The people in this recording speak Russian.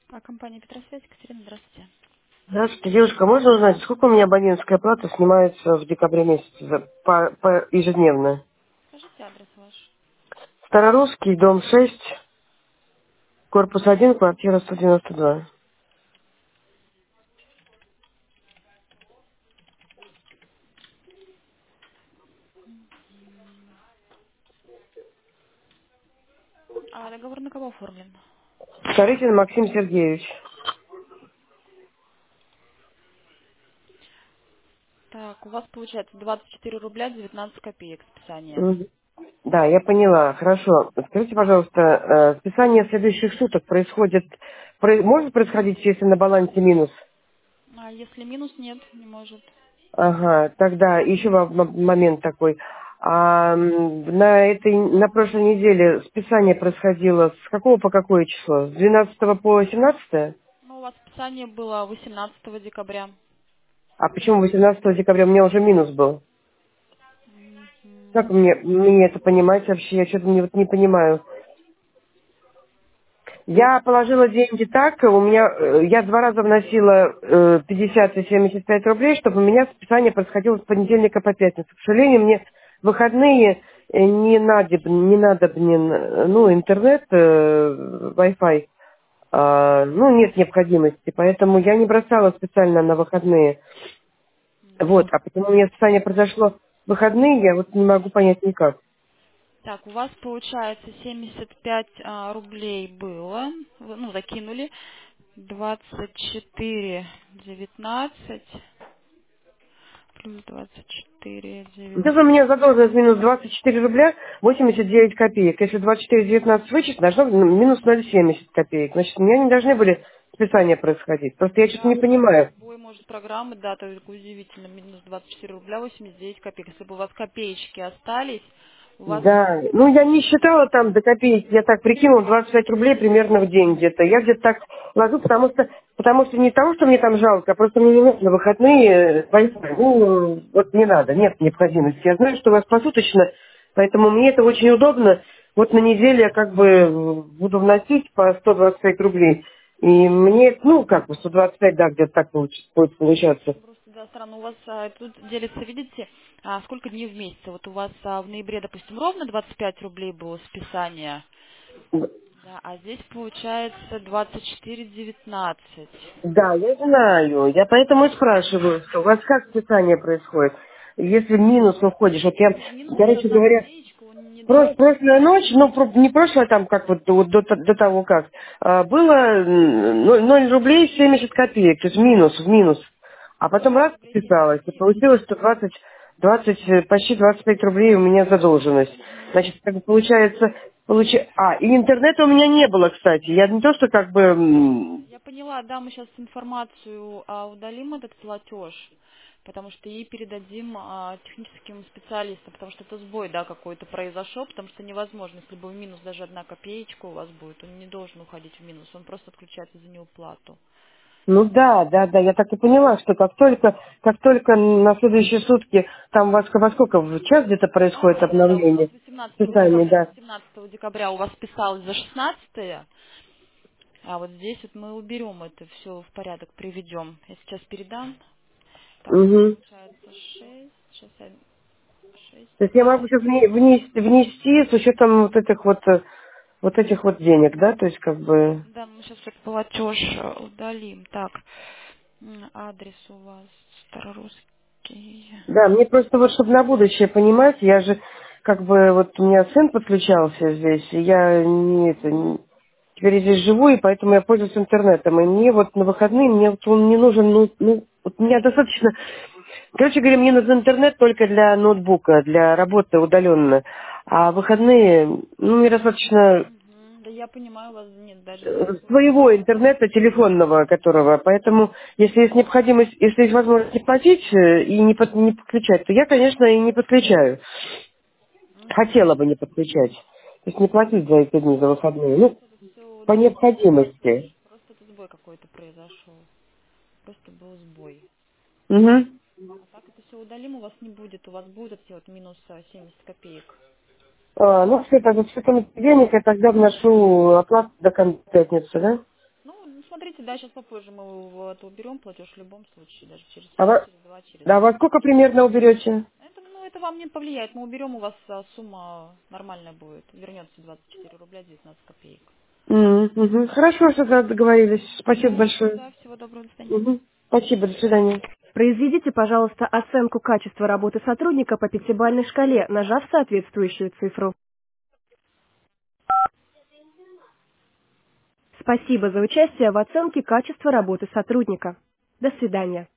Компания Петросвязь, Екатерина, здравствуйте. Здравствуйте, девушка. Можно узнать, сколько у меня абонентская плата снимается в декабре месяце ежедневно? Скажите адрес ваш. Старорусский, дом 6, корпус 1, квартира 192. Договор на кого оформлен? Старыкин Максим Сергеевич. Так, у вас получается 24 рубля 19 копеек списание. Мгм. Да, я поняла. Хорошо. Скажите, пожалуйста, списание следующих суток может происходить, если на балансе минус? А если минус, нет, не может. Ага, тогда еще момент такой. На прошлой неделе списание происходило с какого по какое число? С 12 по 17? Ну, у вас списание было 18 декабря. А почему 18 декабря? У меня уже минус был. Как Мгм. мне это понимать вообще? Я что-то не понимаю. Я положила деньги так, я два раза вносила 50 и 75 рублей, чтобы у меня списание происходило с понедельника по пятницу. К сожалению, мне выходные не надобнен, интернет, Wi-Fi, нет необходимости, поэтому я не бросала специально на выходные. Вот, а почему у меня списание произошло в выходные, я вот не могу понять никак. Так, у вас получается 75 рублей было. Вы, закинули. 24,19 плюс 24,19. Сейчас у меня задолженность минус 24 рубля 89 копеек. Если 24,19 вычесть, должно быть минус 0,70 копеек. Значит, у меня не должны были списания происходить. Просто я что-то Да, не просто понимаю. сбой может программы, да, только удивительно, минус 24 рубля 89 копеек. Если бы у вас копеечки остались, у вас Да, я не считала там до копеек, я так прикинула 25 рублей примерно в день где-то. Я где-то так ложу, потому что не того, что мне там жалко, а просто мне не нужно выходные Wi-Fi. Вот не надо, нет необходимости. Я знаю, что у вас посуточно, поэтому мне это очень удобно. Вот на неделе я как бы буду вносить по 125 рублей. И мне, 125, да, где-то так будет получаться. просто, да, странно, у вас тут делится, видите, сколько дней в месяц. Вот у вас в ноябре, допустим, ровно 25 рублей было списание, да, а здесь получается 24,19. Да, я знаю. Я поэтому и спрашиваю, что у вас как списание происходит. Если в минус уходишь, вот я, Ну, в минус даже короче одна говоря, копеечка, он не должен. прошлая ночь, не прошлая там, как вот до того как, было 0 рублей 70 копеек, то есть в минус. А потом 0 раз рублей 70 подписалась, и копеек. получилось, что 20, почти 25 рублей у меня задолженность. Мгм. Значит, как бы получается, и интернета у меня не было, кстати. Я не то, что как бы, Я поняла, да, мы сейчас информацию удалим этот платеж, потому что ей передадим техническим специалистам, потому что это сбой, да, какой-то произошел, потому что невозможно, если бы в минус даже одна копеечка у вас будет, он не должен уходить в минус, он просто отключается за неуплату. да, я так и поняла, что как только на следующие сутки, там у вас во сколько, в час где-то происходит Да, вот у вас обновление 18 списания, декабря, да. 18 декабря у вас списалось за 16, а вот здесь вот мы уберем это все в порядок, приведем. Я сейчас передам. Так, у вас Угу. получается 6, сейчас я 6, То есть я могу сейчас внести с учетом вот этих вот денег, да, то есть как бы... да, мы сейчас этот платеж удалим. Так, адрес у вас старорусский. Да, мне просто вот, чтобы на будущее понимать, я же, как бы, вот у меня сын подключался здесь, и я теперь здесь живу, и поэтому я пользуюсь интернетом. И мне вот на выходные, мне вот он не нужен, вот мне достаточно... Короче говоря, мне нужен интернет только для ноутбука, для работы удаленно. А выходные, мне достаточно Мгм. Да я понимаю, у вас нет даже своего своего интернета. интернета телефонного, которого. Поэтому, если есть необходимость, если есть возможность не платить и не подключать, то я, конечно, и не подключаю. Мгм. Хотела бы не подключать. То есть не платить за эти дни, за выходные. Просто это все По удалим этот платеж. необходимости. Просто это сбой какой-то произошел. Просто был сбой. Угу. А так это все удалим, у вас не будет. У вас будет эти вот минус 70 копеек. Все это, с этим денег я тогда вношу оплату до конца пятницы, да? Ну, смотрите, Можете, да, сейчас попозже мы это уберем платеж в любом случае, даже через А час, во, через два, через да, во три. сколько примерно уберете? Это, ну, это вам не повлияет. Мы уберем, у вас сумма нормальная будет. Вернется 24 рубля 19 копеек. Мгм. Хорошо, что договорились. Спасибо Да, большое. да, всего доброго, до свидания. Мгм. Спасибо, до свидания. Произведите, пожалуйста, оценку качества работы сотрудника по пятибалльной шкале, нажав соответствующую цифру. Спасибо за участие в оценке качества работы сотрудника. До свидания.